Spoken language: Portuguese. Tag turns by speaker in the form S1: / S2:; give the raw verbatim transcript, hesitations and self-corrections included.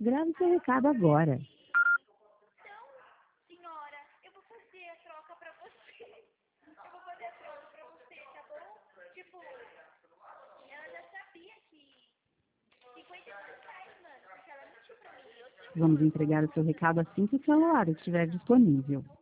S1: Grave seu recado agora.
S2: Senhora, eu vou fazer a troca pra você. Eu vou fazer a troca pra você, tá bom? Tipo, ela já sabia que cinquenta e cinco reais, mano, porque ela mentiu pra mim. Eu
S1: Vamos entregar o seu recado assim que o celular estiver disponível.